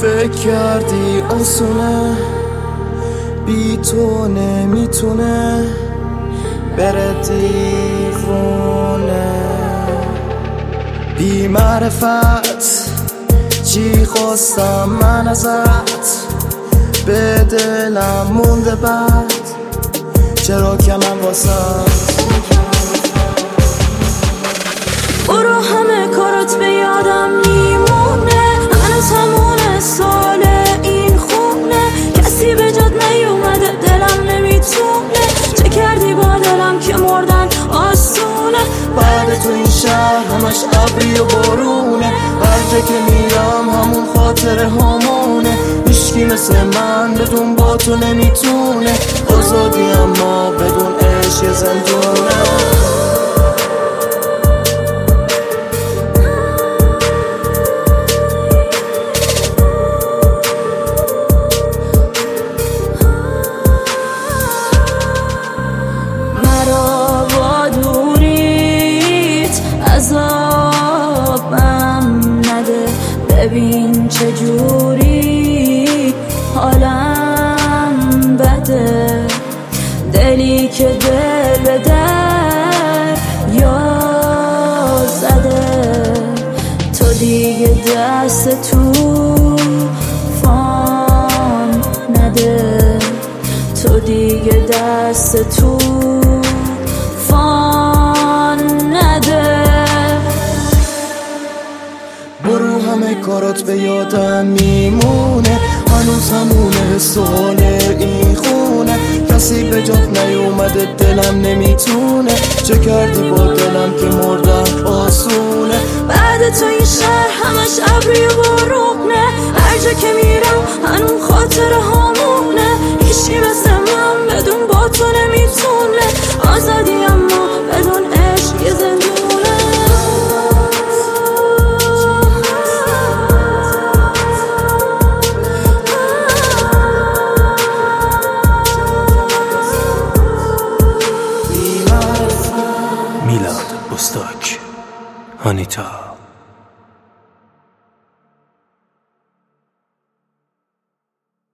فکر کردی آسونه بی تو نمیتونه بره دیوونه بی معرفت چی خواستم من ازت به دلم مونده بعد چرا کمم واسط برو همه کارات به یادم میمونه هنوز همون سال این خونه کسی به جات نیومده دلم نمیتونه چه کردی با دلم که مردن آسونه بعد تو این شهر همش ابری و بارونه هر جا که میرم همون خاطره همونه هیچکی مثل من بدون با تو نمیتونه آزادی اما بدون عشق زندونه عذابم نده ببین چجوری حالم بده دلی که دل به در یا زده تو دیگه دست تو فان نده تو دیگه دست تو فان نده برو همه کارات به یادم میمونه هنوز همونه حس و حال این خونه کسی به جات نیومده دلم نمیتونه چه کردی با دلم که مردم آسونه بعد تو این شهر همش ابری و بارونه هر جا که میرم هنوز خاطره همونه هیچی مثل من بدون با تو نمیتونه آزادی اما بدون عشق یه زندونه میلاد استاک آنیتا